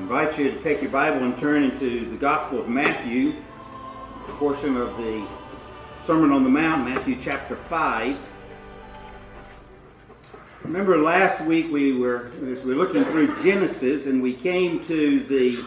invite you to take your Bible and turn into the Gospel of Matthew, a portion of the Sermon on the Mount, Matthew chapter 5. Remember last week we were looking through Genesis, and we came to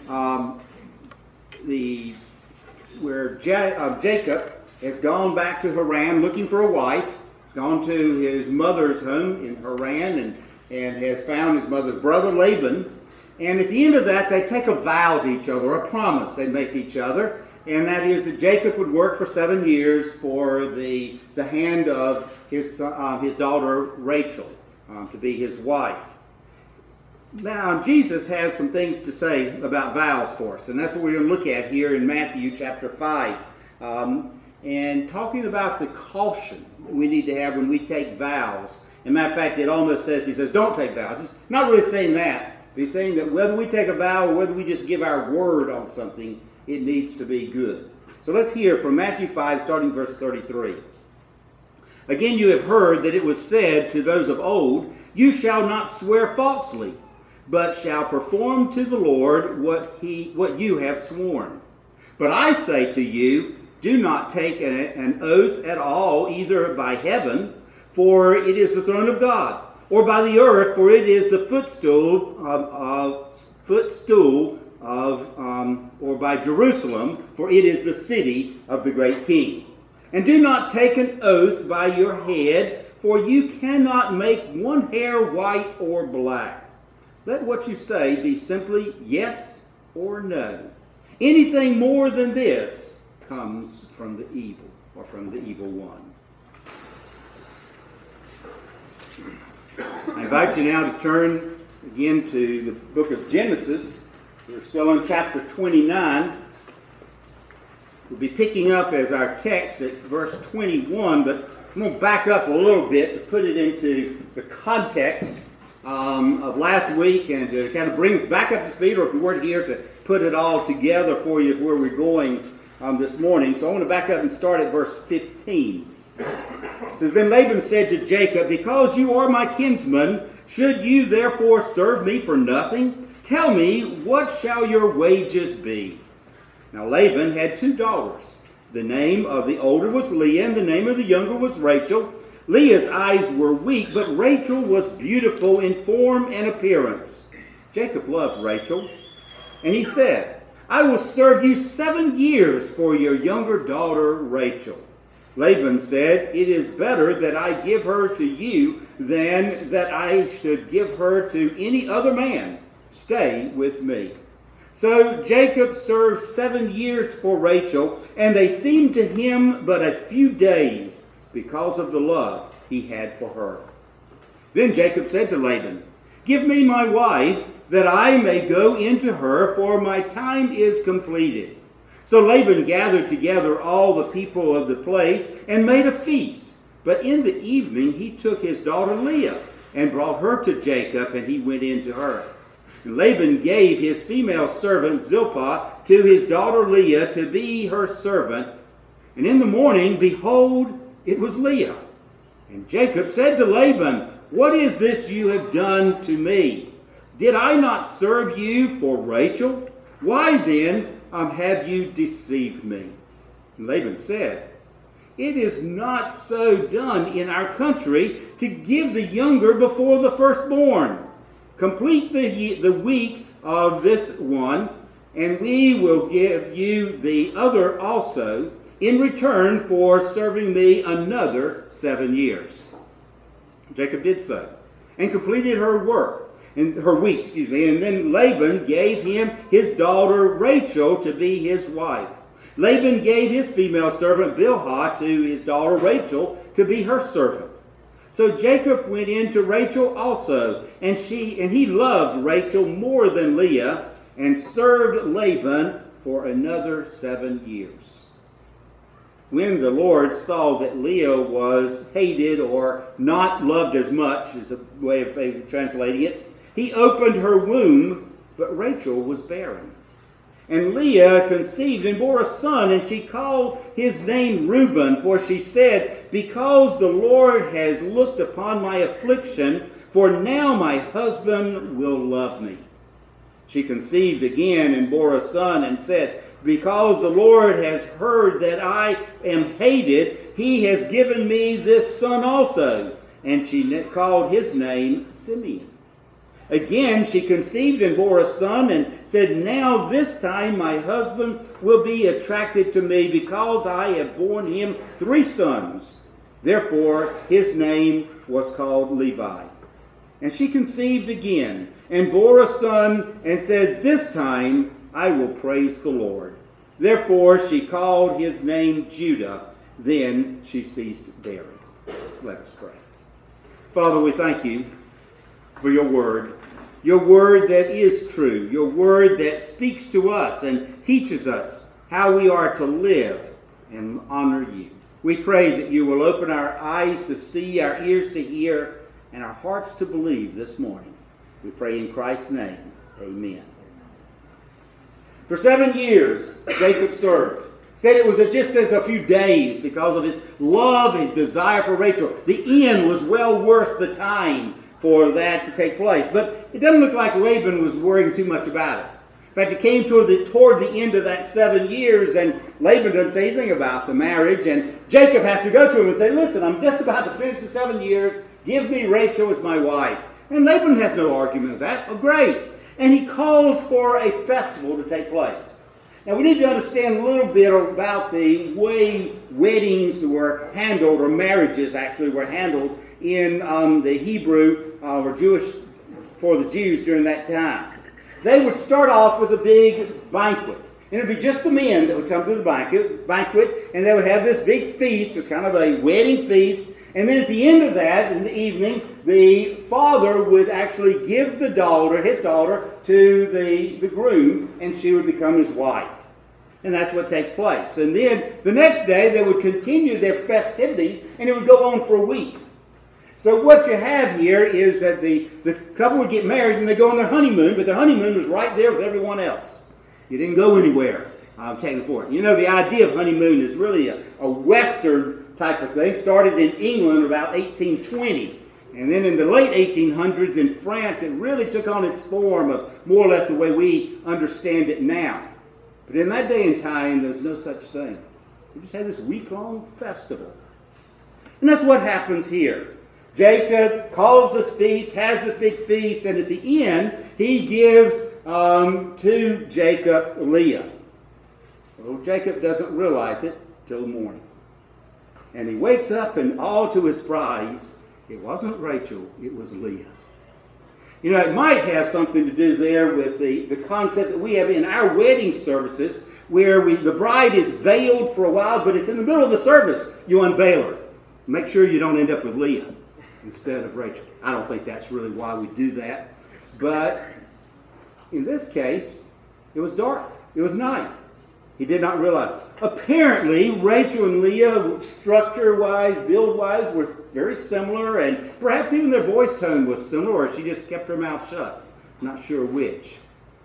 where Jacob has gone back to Haran looking for a wife. He's gone to his mother's home in Haran and has found his mother's brother Laban. And at the end of that, they take a vow to each other, a promise they make to each other, and that is that Jacob would work for 7 years for the hand of his daughter Rachel to be his wife. Now, Jesus has some things to say about vows for us, and that's what we're going to look at here in Matthew chapter 5. And talking about the caution we need to have when we take vows. As a matter of fact, it almost says, he says, don't take vows. It's not really saying that. But he's saying that whether we take a vow or whether we just give our word on something, it needs to be good. So let's hear from Matthew 5, starting verse 33. Again, you have heard that it was said to those of old, you shall not swear falsely, but shall perform to the Lord what you have sworn. But I say to you, do not take an oath at all, either by heaven, for it is the throne of God, or by the earth, for it is the footstool or by Jerusalem, for it is the city of the great King. And do not take an oath by your head, for you cannot make one hair white or black. Let what you say be simply yes or no. Anything more than this comes from the evil, or from the evil one. I invite you now to turn again to the book of Genesis. We're still in chapter 29. We'll be picking up as our text at verse 21, but I'm going to back up a little bit to put it into the context of last week and to kind of bring us back up to speed, or if we weren't here, to put it all together for you where we're going this morning. So I want to back up and start at verse 15. It says, Then Laban said to Jacob, because you are my kinsman, should you therefore serve me for nothing? Tell me, what shall your wages be? Now Laban had 2 daughters. The name of the older was Leah, and the name of the younger was Rachel. Leah's eyes were weak, but Rachel was beautiful in form and appearance. Jacob loved Rachel, and he said, I will serve you 7 years for your younger daughter Rachel. Laban said, it is better that I give her to you than that I should give her to any other man. Stay with me. So Jacob served 7 years for Rachel, and they seemed to him but a few days because of the love he had for her. Then Jacob said to Laban, give me my wife, that I may go into her, for my time is completed. So Laban gathered together all the people of the place and made a feast. But in the evening he took his daughter Leah and brought her to Jacob, and he went in to her. And Laban gave his female servant Zilpah to his daughter Leah to be her servant. And in the morning, behold, it was Leah. And Jacob said to Laban, what is this you have done to me? Did I not serve you for Rachel? Why then have you deceived me? And Laban said, it is not so done in our country to give the younger before the firstborn. Complete the week of this one, and we will give you the other also in return for serving me another 7 years. Jacob did so, and completed her work. And her week, and then Laban gave him his daughter Rachel to be his wife. Laban gave his female servant Bilhah to his daughter Rachel to be her servant. So Jacob went in to Rachel also, and he loved Rachel more than Leah, and served Laban for another 7 years. When the Lord saw that Leah was hated or not loved as much, is a way of translating it, he opened her womb, but Rachel was barren. And Leah conceived and bore a son, and she called his name Reuben, for she said, because the Lord has looked upon my affliction, for now my husband will love me. She conceived again and bore a son and said, because the Lord has heard that I am hated, he has given me this son also. And she called his name Simeon. Again, she conceived and bore a son and said, now this time my husband will be attracted to me because I have borne him 3 sons. Therefore, his name was called Levi. And she conceived again and bore a son and said, this time I will praise the Lord. Therefore, she called his name Judah. Then she ceased bearing. Let us pray. Father, we thank you for your word that is true, your word that speaks to us and teaches us how we are to live and honor you. We pray that you will open our eyes to see, our ears to hear, and our hearts to believe this morning. We pray in Christ's name. Amen. For 7 years, Jacob served. Said it was just as a few days because of his love, his desire for Rachel. The end was well worth the time for that to take place. But it doesn't look like Laban was worrying too much about it. In fact, it came toward the end of that 7 years, and Laban doesn't say anything about the marriage. And Jacob has to go to him and say, listen, I'm just about to finish the 7 years. Give me Rachel as my wife. And Laban has no argument with that. Oh, great. And he calls for a festival to take place. Now, we need to understand a little bit about the way weddings were handled, or marriages actually were handled in the Hebrew or Jewish, for the Jews during that time. They would start off with a big banquet. And it would be just the men that would come to the banquet, and they would have this big feast. It's kind of a wedding feast. And then at the end of that, in the evening, the father would actually give his daughter, to the groom, and she would become his wife. And that's what takes place. And then the next day, they would continue their festivities, and it would go on for a week. So what you have here is that the couple would get married, and they go on their honeymoon, but their honeymoon was right there with everyone else. You didn't go anywhere taking for it. You know, the idea of honeymoon is really a Western type of thing. Started in England about 1820. And then in the late 1800s in France, it really took on its form of more or less the way we understand it now. But in that day and time, there's no such thing. We just had this week-long festival. And that's what happens here. Jacob calls this feast, has this big feast, and at the end, he gives to Jacob Leah. Well, Jacob doesn't realize it till the morning. And he wakes up, and all to his surprise, it wasn't Rachel, it was Leah. You know, it might have something to do there with the concept that we have in our wedding services, where the bride is veiled for a while, but it's in the middle of the service you unveil her. Make sure you don't end up with Leah instead of Rachel. I don't think that's really why we do that. But in this case, it was dark. It was night. He did not realize it. Apparently, Rachel and Leah, structure-wise, build-wise, were very similar, and perhaps even their voice tone was similar, or she just kept her mouth shut. Not sure which.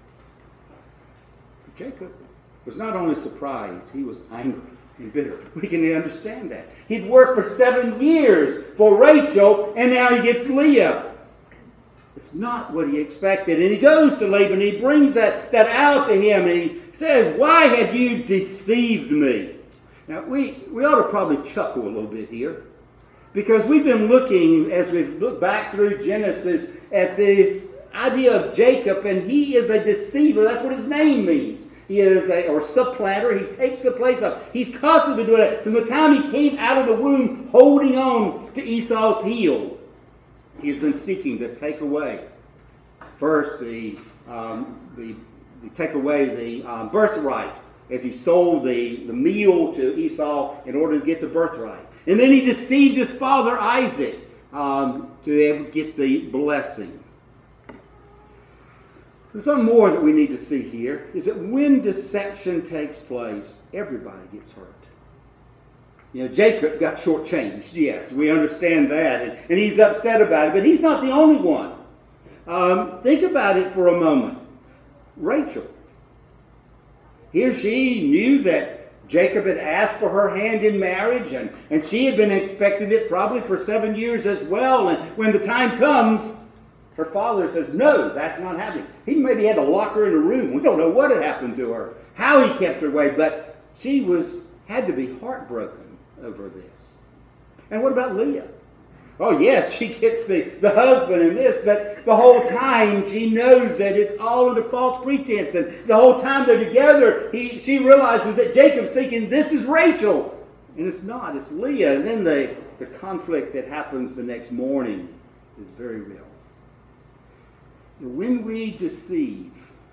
But Jacob was not only surprised, he was angry and bitter. We can understand that. He'd worked for 7 years for Rachel, and now he gets Leah. It's not what he expected. And he goes to Laban, he brings that out to him, and he says, why have you deceived me? Now, we ought to probably chuckle a little bit here, because we've been looking, as we've looked back through Genesis, at this idea of Jacob, and he is a deceiver. That's what his name means. He is a supplanter. He takes the place of. He's constantly doing it. From the time he came out of the womb, holding on to Esau's heel, he's been seeking to take away first the take away the birthright, as he sold the meal to Esau in order to get the birthright. And then he deceived his father Isaac to be able to get the blessing. There's something more that we need to see here, is that when deception takes place, everybody gets hurt. You know, Jacob got shortchanged, yes, we understand that, and he's upset about it, but he's not the only one. Think about it for a moment. Rachel. Here she knew that Jacob had asked for her hand in marriage, and she had been expecting it probably for 7 years as well, and when the time comes, Her father says, no, that's not happening. He maybe had to lock her in a room. We don't know what had happened to her, how he kept her away, but she had to be heartbroken over this. And what about Leah? Oh, yes, she gets the husband in this, but the whole time she knows that it's all under false pretense. And the whole time they're together, she realizes that Jacob's thinking, this is Rachel. And it's not, it's Leah. And then the conflict that happens the next morning is very real. When we deceive,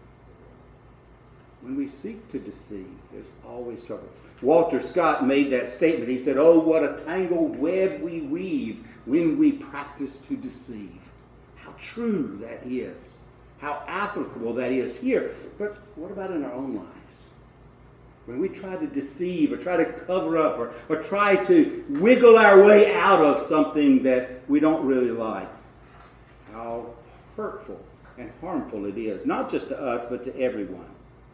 when we seek to deceive, there's always trouble. Walter Scott made that statement. He said, oh, what a tangled web we weave when we practice to deceive. How true that is. How applicable that is here. But what about in our own lives? When we try to deceive or try to cover up or try to wiggle our way out of something that we don't really like. How hurtful and harmful it is, not just to us, but to everyone.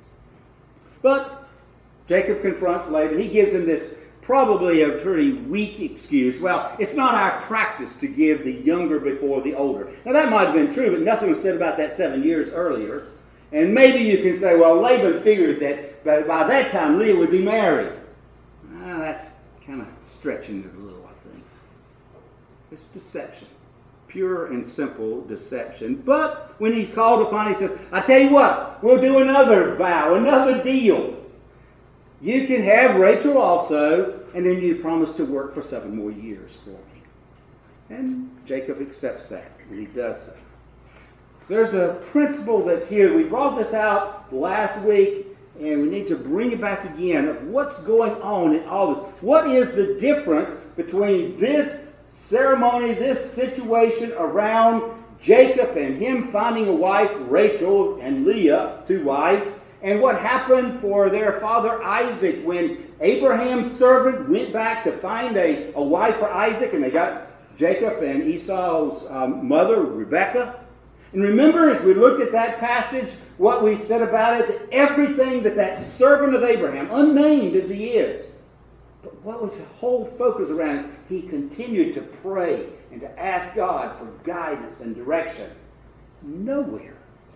But Jacob confronts Laban. He gives him this probably a pretty weak excuse. Well, it's not our practice to give the younger before the older. Now, that might have been true, but nothing was said about that 7 years earlier. And maybe you can say, well, Laban figured that by that time Leah would be married. That's kind of stretching it a little, I think. It's deception. Pure and simple deception. But when he's called upon, he says, I tell you what, we'll do another vow, another deal. You can have Rachel also, and then you promise to work for 7 more years for me. And Jacob accepts that, and he does so. There's a principle that's here. We brought this out last week, and we need to bring it back again of what's going on in all this. What is the difference between this ceremony, this situation around Jacob and him finding a wife, Rachel and Leah, 2 wives, and what happened for their father Isaac when Abraham's servant went back to find a wife for Isaac, and they got Jacob and Esau's mother, Rebekah. And remember, as we looked at that passage, what we said about it, that everything that servant of Abraham, unnamed as he is, but what was the whole focus around it? He continued to pray and to ask God for guidance and direction. Nowhere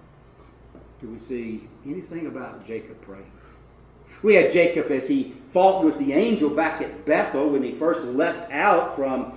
do we see anything about Jacob praying. We had Jacob as he fought with the angel back at Bethel when he first left out from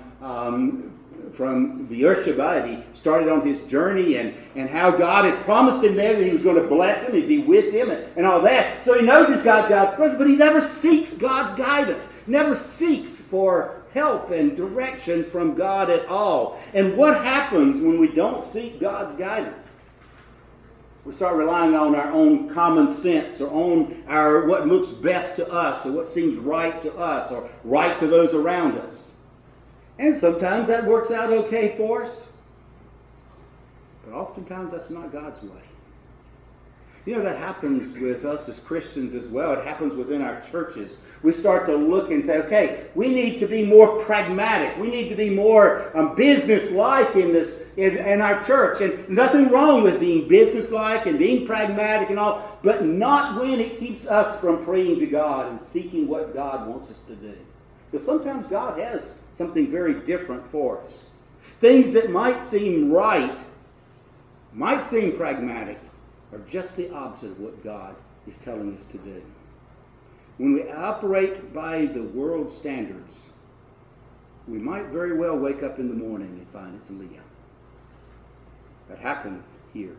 Beersheba, and he started on his journey, and how God had promised him there that he was going to bless him, he'd be with him, and all that. So he knows he's got God's presence, but he never seeks God's guidance, never seeks for help and direction from God at all. And what happens when we don't seek God's guidance? We start relying on our own common sense, or on what looks best to us, or what seems right to us, or right to those around us. And sometimes that works out okay for us. But oftentimes that's not God's way. You know, that happens with us as Christians as well. It happens within our churches. We start to look and say, okay, we need to be more pragmatic. We need to be more business-like in our church. And nothing wrong with being business-like and being pragmatic and all, but not when it keeps us from praying to God and seeking what God wants us to do. Because sometimes God has something very different for us. Things that might seem right, might seem pragmatic, are just the opposite of what God is telling us to do. When we operate by the world's standards, we might very well wake up in the morning and find it's Leah. That happened here.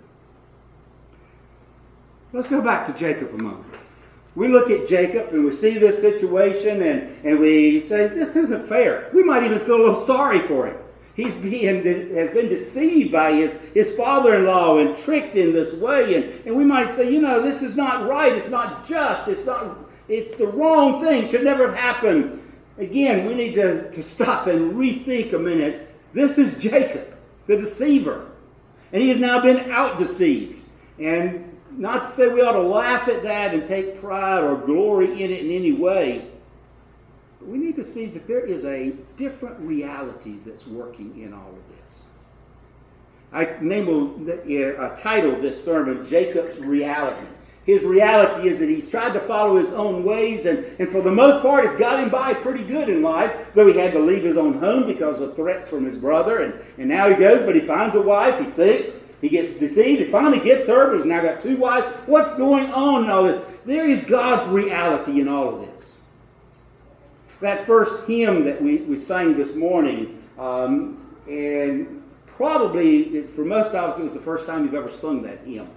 Let's go back to Jacob a moment. We look at Jacob and we see this situation and we say, this isn't fair. We might even feel a little sorry for him. Has been deceived by his father-in-law and tricked in this way. And we might say, this is not right. It's not just. It's the wrong thing. Should never have happened. Again, we need to stop and rethink a minute. This is Jacob, the deceiver. And he has now been out-deceived. And not to say we ought to laugh at that and take pride or glory in it in any way. But we need to see that there is a different reality that's working in all of this. I titled this sermon, Jacob's Reality. his reality is that he's tried to follow his own ways, and for the most part, it's got him by pretty good in life, though he had to leave his own home because of threats from his brother, and now he goes, but he finds a wife, he thinks, he gets deceived, he finally gets her, but he's now got 2 wives. What's going on in all this? There is God's reality in all of this. That first hymn that we sang this morning, and probably for most of us it was the first time you've ever sung that hymn.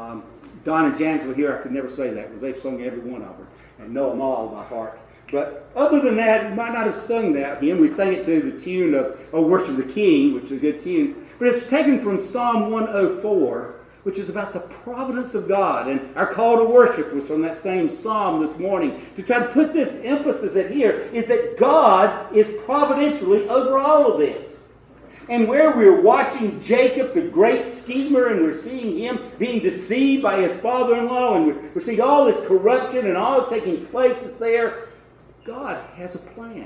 Don and Janice were here, I could never say that because they've sung every one of them and know them all by heart. But other than that, you might not have sung that hymn. We sang it to the tune of "O Worship the King," which is a good tune. But it's taken from Psalm 104, which is about the providence of God. And our call to worship was from that same psalm this morning. To try to put this emphasis at here is that God is providentially over all of this. And where we're watching Jacob, the great schemer, and we're seeing him being deceived by his father-in-law, and we're seeing all this corruption and all this taking place there, God has a plan.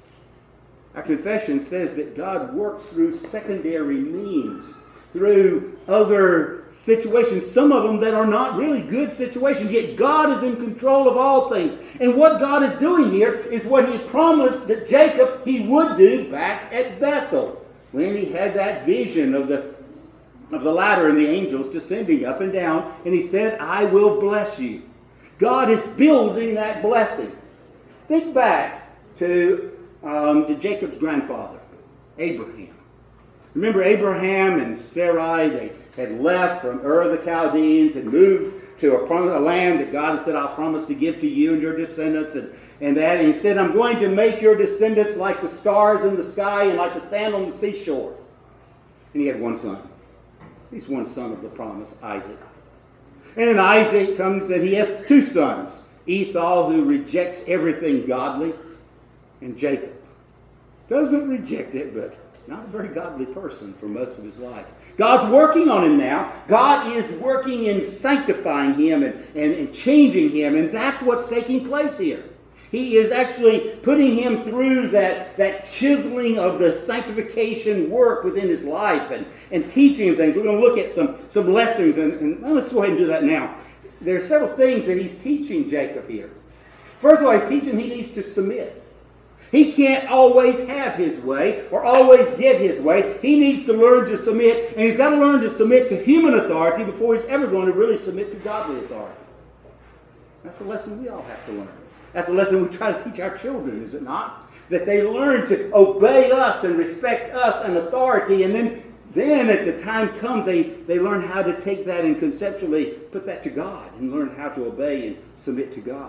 Our confession says that God works through secondary means, through other situations, some of them that are not really good situations, yet God is in control of all things. And what God is doing here is what he promised that Jacob he would do back at Bethel, when he had that vision of the ladder and the angels descending up and down, and he said, "I will bless you." God is building that blessing. Think back to Jacob's grandfather, Abraham. Remember Abraham and Sarai, they had left from Ur of the Chaldeans and moved to a land that God had said, "I'll promise to give to you and your descendants." And he said, "I'm going to make your descendants like the stars in the sky and like the sand on the seashore." And he had one son. He's one son of the promise, Isaac. And then Isaac comes and he has 2 sons. Esau, who rejects everything godly, and Jacob. Doesn't reject it, but not a very godly person for most of his life. God's working on him now. God is working in sanctifying him and changing him, and that's what's taking place here. He is actually putting him through that chiseling of the sanctification work within his life and teaching him things. We're going to look at some lessons, and let's go ahead and do that now. There are several things that he's teaching Jacob here. First of all, he's teaching him he needs to submit. He can't always have his way or always get his way. He needs to learn to submit, and he's got to learn to submit to human authority before he's ever going to really submit to godly authority. That's a lesson we all have to learn. That's a lesson we try to teach our children, is it not? That they learn to obey us and respect us and authority, and then at the time comes, they learn how to take that and conceptually put that to God and learn how to obey and submit to God.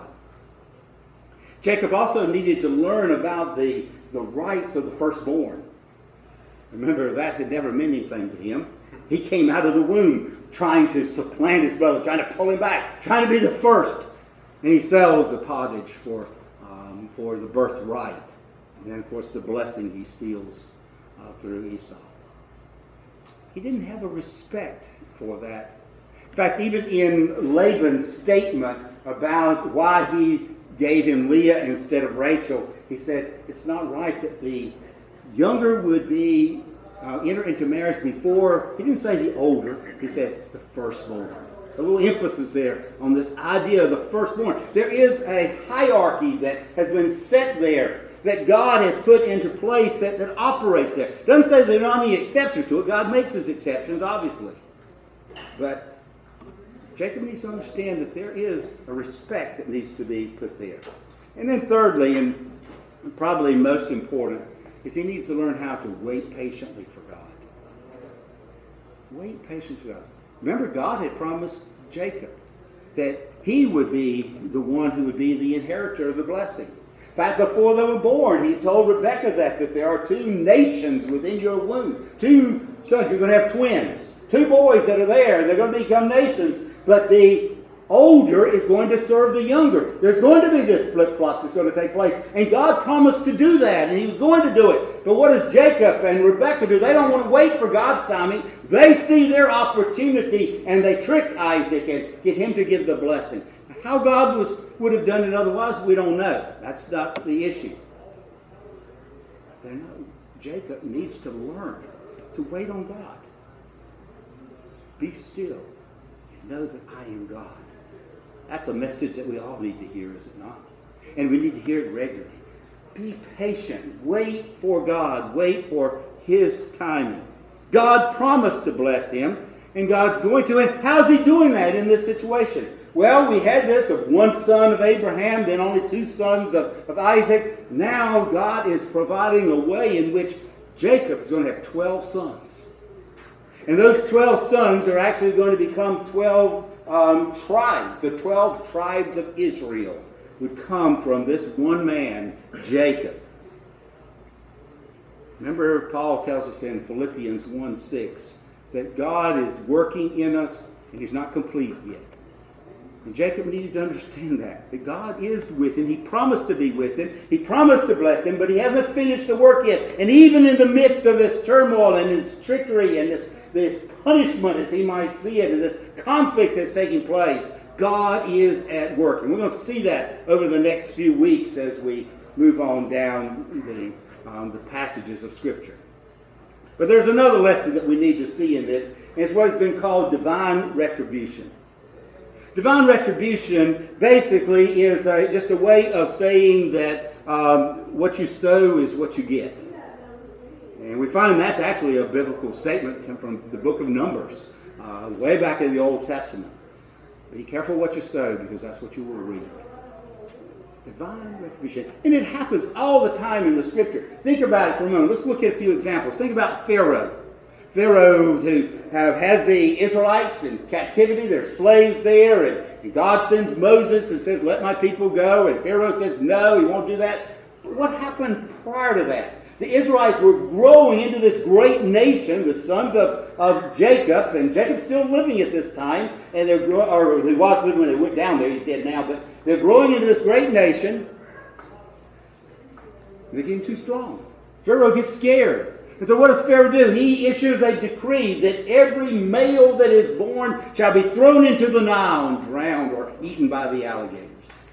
Jacob also needed to learn about the rights of the firstborn. Remember, that had never meant anything to him. He came out of the womb trying to supplant his brother, trying to pull him back, trying to be the first. And he sells the pottage for the birthright. And then, of course, the blessing he steals through Esau. He didn't have a respect for that. In fact, even in Laban's statement about why he gave him Leah instead of Rachel, he said, it's not right that the younger would be enter into marriage before, he didn't say the older, he said the firstborn. A little emphasis there on this idea of the firstborn. There is a hierarchy that has been set there, that God has put into place that operates there. It doesn't say there are any exceptions to it. God makes his exceptions, obviously. But Jacob needs to understand that there is a respect that needs to be put there. And then thirdly, and probably most important, is he needs to learn how to wait patiently for God. Wait patiently for God. Remember, God had promised Jacob that he would be the one who would be the inheritor of the blessing. In fact, before they were born, he told Rebekah that there are 2 nations within your womb. 2 sons, you're going to have twins. 2 boys that are there, they're going to become nations. But the older is going to serve the younger. There's going to be this flip-flop that's going to take place. And God promised to do that, and he was going to do it. But what does Jacob and Rebekah do? They don't want to wait for God's timing. They see their opportunity, and they trick Isaac and get him to give the blessing. How God would have done it otherwise, we don't know. That's not the issue. Jacob needs to learn to wait on God. Be still and know that I am God. That's a message that we all need to hear, is it not? And we need to hear it regularly. Be patient. Wait for God. Wait for His timing. God promised to bless him, and God's going to. And how's He doing that in this situation? Well, we had this of one son of Abraham, then only two sons of Isaac. Now God is providing a way in which Jacob is going to have 12 sons. And those 12 sons are actually going to become 12 tribes. The 12 tribes of Israel would come from this one man, Jacob. Remember, Paul tells us in Philippians 1:6 that God is working in us and He's not complete yet. And Jacob needed to understand that God is with him. He promised to be with him. He promised to bless him, but he hasn't finished the work yet. And even in the midst of this turmoil and this trickery and this punishment, as he might see it, and this conflict that's taking place, God is at work. And we're going to see that over the next few weeks as we move on down the passages of Scripture. But there's another lesson that we need to see in this, and it's what has been called divine retribution. Divine retribution basically is just a way of saying that what you sow is what you get. And we find that's actually a biblical statement from the book of Numbers, way back in the Old Testament. Be careful what you sow, because that's what you will reap. Divine retribution. And it happens all the time in the Scripture. Think about it for a moment. Let's look at a few examples. Think about Pharaoh. Pharaoh who has the Israelites in captivity. They're slaves there. And God sends Moses and says, let my people go. And Pharaoh says, no, he won't do that. But what happened prior to that? The Israelites were growing into this great nation, the sons of Jacob. And Jacob's still living at this time. And he was living when they went down there. He's dead now. But they're growing into this great nation. They're getting too strong. Pharaoh gets scared. And so what does Pharaoh do? He issues a decree that every male that is born shall be thrown into the Nile and drowned or eaten by the alligators.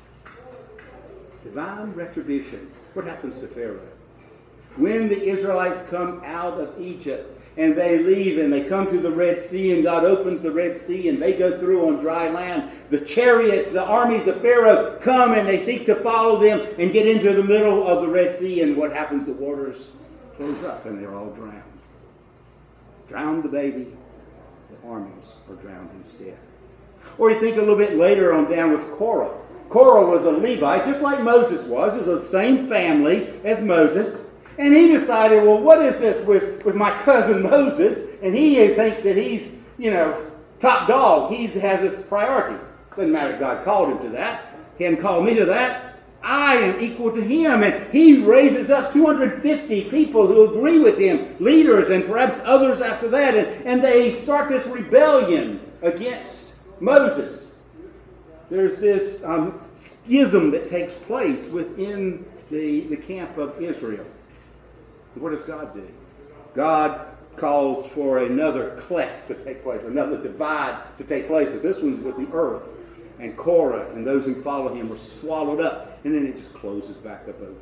Divine retribution. What happens to Pharaoh? When the Israelites come out of Egypt and they leave and they come to the Red Sea and God opens the Red Sea and they go through on dry land, the chariots, the armies of Pharaoh come and they seek to follow them and get into the middle of the Red Sea, and what happens? The waters close up and they're all drowned. Drown the baby, the armies are drowned instead. Or you think a little bit later on down with Korah. Korah was a Levite, just like Moses was. He was of the same family as Moses. And he decided, well, what is this with my cousin Moses? And he thinks that he's, top dog. He has this priority. Doesn't matter if God called him to that. He hadn't called me to that. I am equal to him. And he raises up 250 people who agree with him, leaders and perhaps others after that. And they start this rebellion against Moses. There's this schism that takes place within the camp of Israel. What does God do? God calls for another cleft to take place, another divide to take place. But this one's with the earth. And Korah and those who follow him were swallowed up. And then it just closes back up over.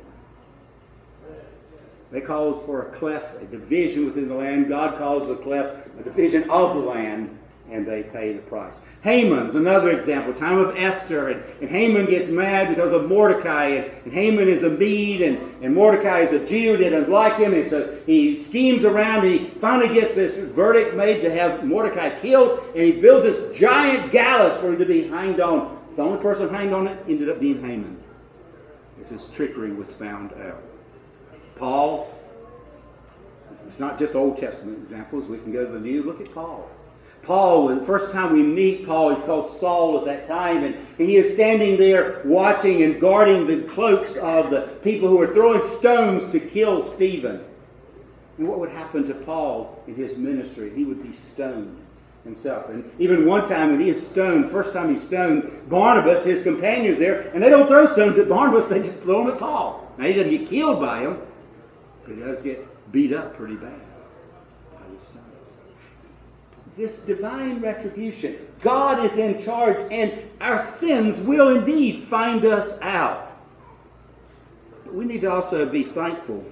They calls for a cleft, a division within the land. God calls the cleft a division of the land. And they pay the price. Haman's another example, time of Esther, and Haman gets mad because of Mordecai, and Haman is a Mede, and Mordecai is a Jew that is like him, and so he schemes around, and he finally gets this verdict made to have Mordecai killed, and he builds this giant gallows for him to be hanged on. The only person hanged on it ended up being Haman, as his trickery was found out. Paul, it's not just Old Testament examples, we can go to the New. Look at Paul. Paul, the first time we meet Paul, he's called Saul at that time, and he is standing there watching and guarding the cloaks of the people who were throwing stones to kill Stephen. And what would happen to Paul in his ministry? He would be stoned himself. And even one time when he is stoned, first time he's stoned, Barnabas, his companion's there, and they don't throw stones at Barnabas, they just throw them at Paul. Now he doesn't get killed by them, but he does get beat up pretty bad. This divine retribution. God is in charge, and our sins will indeed find us out. But we need to also be thankful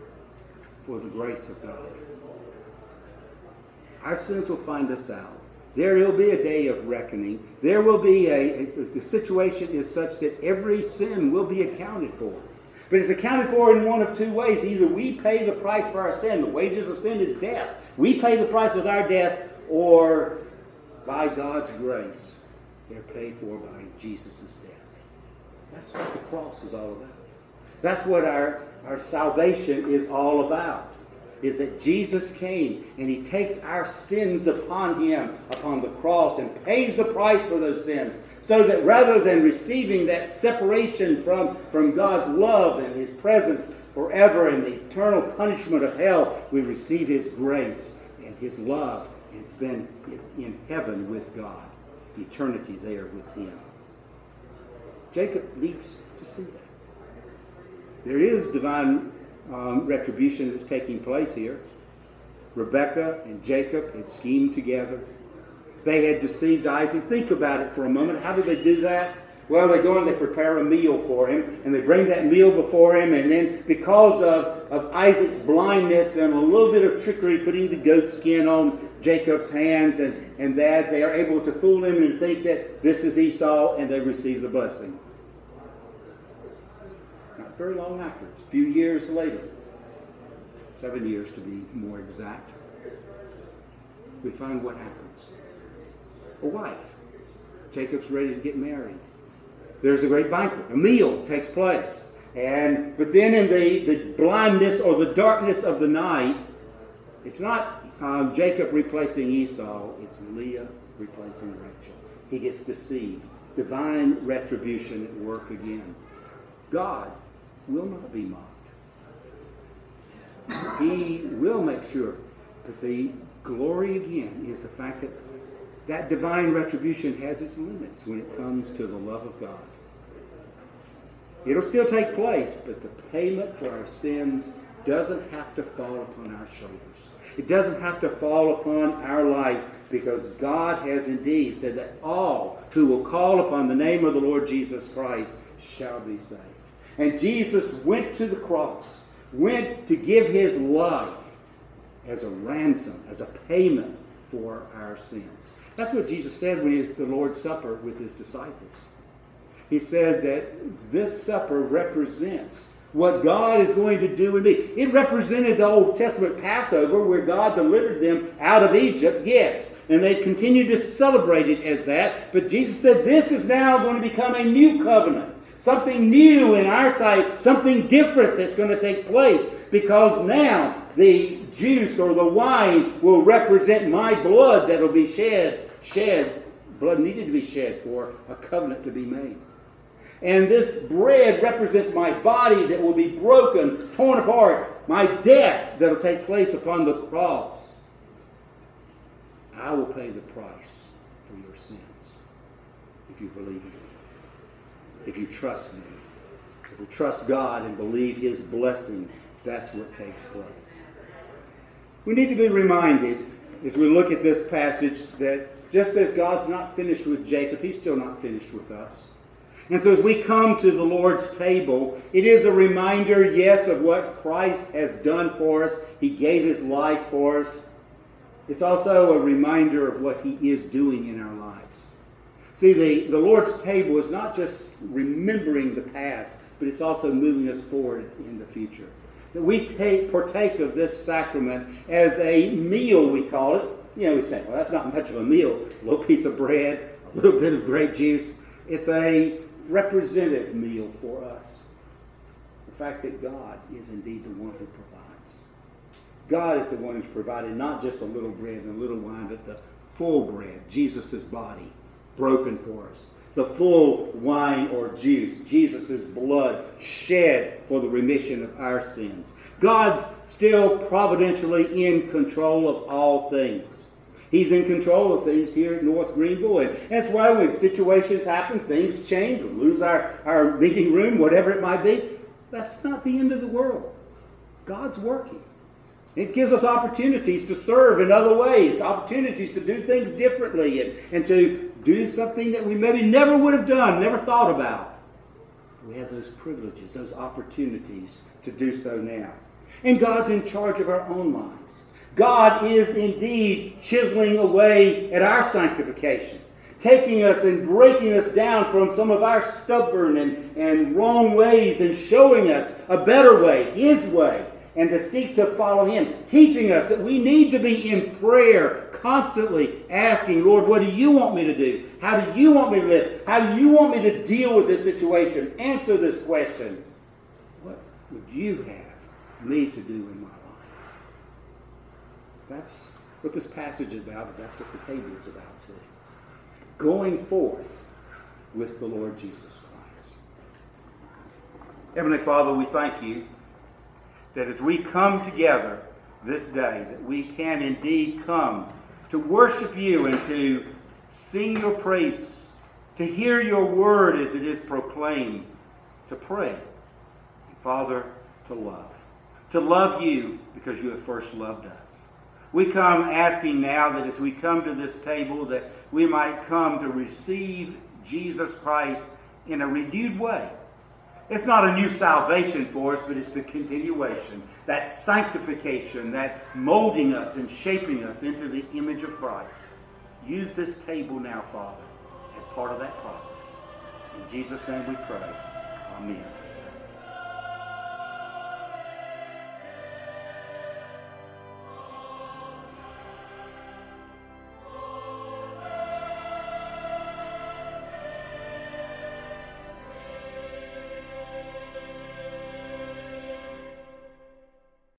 for the grace of God. Our sins will find us out. There will be a day of reckoning. There will be the situation is such that every sin will be accounted for. But it's accounted for in one of two ways. Either we pay the price for our sin. The wages of sin is death. We pay the price with our death, or by God's grace, they're paid for by Jesus' death. That's what the cross is all about. That's what our salvation is all about. Is that Jesus came and he takes our sins upon him, upon the cross, and pays the price for those sins. So that rather than receiving that separation from God's love and his presence forever and the eternal punishment of hell, we receive his grace and his love and spend in heaven with God, eternity there with him. Jacob needs to see that. There is divine retribution that's taking place here. Rebekah and Jacob had schemed together. They had deceived Isaac. Think about it for a moment. How did they do that? Well, they go and they prepare a meal for him, and they bring that meal before him, and then because of Isaac's blindness and a little bit of trickery, putting the goat skin on Jacob's hands, and that they are able to fool him and think that this is Esau, and they receive the blessing. Not very long afterwards, a few years later, 7 years to be more exact, we find what happens. A wife. Jacob's ready to get married. There's a great banquet. A meal takes place. But then in the blindness or the darkness of the night, it's not Jacob replacing Esau, it's Leah replacing Rachel. He gets deceived. Divine retribution at work again. God will not be mocked. He will make sure that the glory again is the fact that divine retribution has its limits when it comes to the love of God. It'll still take place, but the payment for our sins doesn't have to fall upon our shoulders. It doesn't have to fall upon our lives, because God has indeed said that all who will call upon the name of the Lord Jesus Christ shall be saved. And Jesus went to the cross, went to give his love as a ransom, as a payment for our sins. That's what Jesus said when he was at the Lord's Supper with his disciples. He said that this supper represents what God is going to do in me. It represented the Old Testament Passover where God delivered them out of Egypt, yes. And they continued to celebrate it as that. But Jesus said this is now going to become a new covenant. Something new in our sight, something different that's going to take place. Because now the juice or the wine will represent my blood that will be shed. Blood needed to be shed for a covenant to be made. And this bread represents my body that will be broken, torn apart, my death that will take place upon the cross. I will pay the price for your sins if you believe in me. If you trust me. If you trust God and believe his blessing, that's what takes place. We need to be reminded as we look at this passage that just as God's not finished with Jacob, he's still not finished with us. And so as we come to the Lord's table, it is a reminder, yes, of what Christ has done for us. He gave his life for us. It's also a reminder of what he is doing in our lives. See, the Lord's table is not just remembering the past, but it's also moving us forward in the future. That we partake of this sacrament as a meal, we call it. You know, we say, well, that's not much of a meal. A little piece of bread, a little bit of grape juice. It's a representative meal for us. The fact that God is indeed the one who provides. God is the one who's provided not just a little bread and a little wine, but the full bread, Jesus' body, broken for us. The full wine or juice, Jesus' blood shed for the remission of our sins. God's still providentially in control of all things. He's in control of things here at North Greenville. And that's why when situations happen, things change. We lose our meeting room, whatever it might be. That's not the end of the world. God's working. It gives us opportunities to serve in other ways, opportunities to do things differently and to do something that we maybe never would have done, never thought about. We have those privileges, those opportunities to do so now. And God's in charge of our own lives. God is indeed chiseling away at our sanctification, taking us and breaking us down from some of our stubborn and wrong ways and showing us a better way, His way, and to seek to follow Him, teaching us that we need to be in prayer, constantly asking, Lord, what do you want me to do? How do you want me to live? How do you want me to deal with this situation? Answer this question. What would you have me to do in my life? That's what this passage is about, but that's what the table is about too. Going forth with the Lord Jesus Christ. Heavenly Father, we thank you that as we come together this day, that we can indeed come to worship you and to sing your praises, to hear your word as it is proclaimed, to pray, and Father, to love. To love you because you have first loved us. We come asking now that as we come to this table that we might come to receive Jesus Christ in a renewed way. It's not a new salvation for us, but it's the continuation, that sanctification, that molding us and shaping us into the image of Christ. Use this table now, Father, as part of that process. In Jesus' name we pray. Amen.